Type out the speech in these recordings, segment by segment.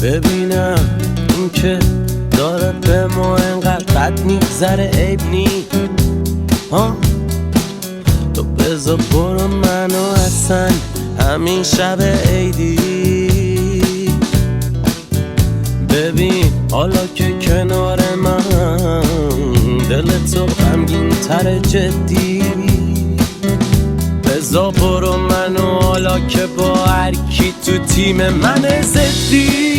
ببینم این که داره به ما انقدر بد میگذره عیب نی. تو بذار برو منو اصلا همین شب عیدی. ببین حالا که کنار من دل تو غمگین تر جدی. بذار برو منو حالا که با هر کی تو تیم من زدی.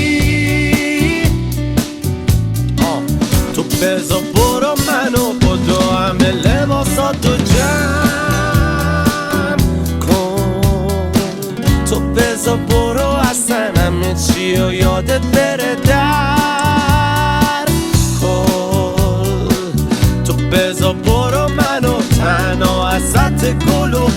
تو بذار برو منو بدو همه لباساتو جمع کن. تو بذار برو اصلا همه چی و یادت بره در کن. تو بذار برو منو تنها ازت گل و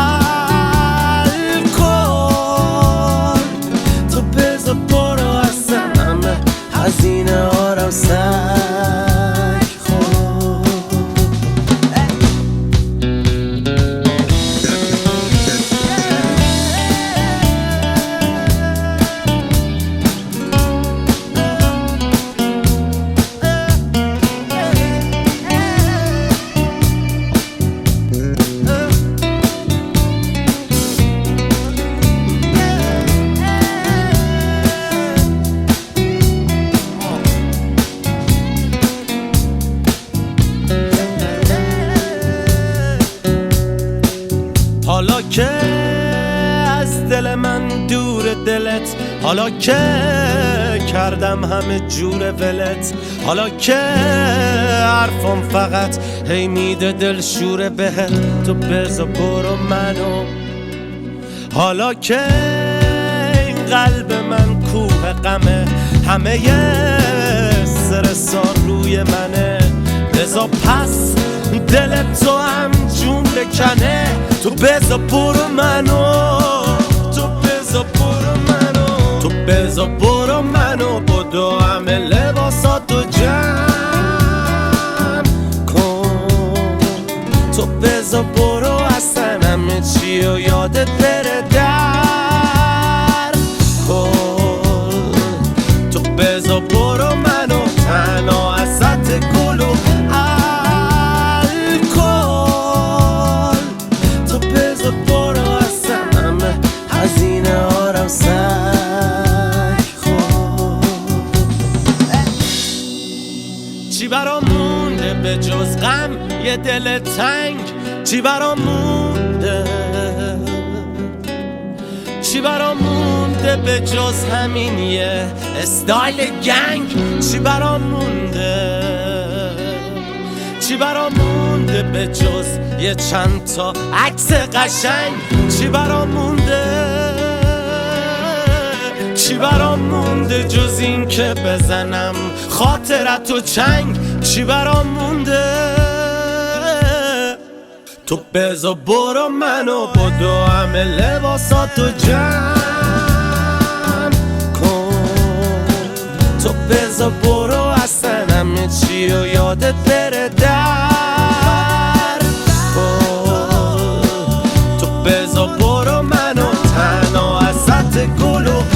الکل. تو بذار برو اصلا همه هزینه ها رو سر حالا که از دل من دور دلت، حالا که کردم همه جور ولت، حالا که حرفم فقط هی میده دل شوره بهت. تو بذار برو منو حالا که این قلب من کوه غمه، همه استرسا روی منه. بذار پس دل تو هم جون بکنه. تو بذار برو منو، تو بذار برو منو، تو بذار برو منو بدو همه لباساتو جمع کن. تو بذار برو اصلا همه چی و یادت بره در کن. تو بذار برو منو تنها ازت گل و چی برام مونده به جز غم یه دل تنگ؟ چی برام مونده؟ چی برام مونده به جز همین یه استایل گنگ؟ چی برام مونده؟ چی برام مونده به جز یه چند تا عکس قشنگ؟ چی برام مونده؟ چی برام مونده جز این که بزنم خاطرتو چنگ؟ چی برام مونده؟ تو بذار برو منو بدو همه لباساتو جمع کن. تو بذار برو اصلا همه چی و یادت بره در کن. تو بذار برو منو تنها ازت گل و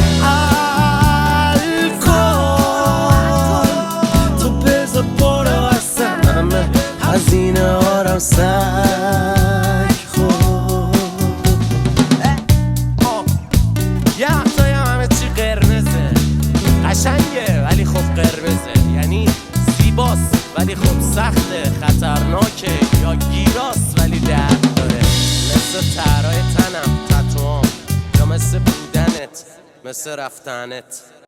هزینه ها رو سگ خود. یه وقتایی همه چی قرمزه، قشنگه ولی خب قرمزه. یعنی زیباست ولی خب سخته، خطرناکه یا گیراست ولی درد داره. مثل ترای تنم، تتوام، یا مثل بودنت، مثل رفتنت.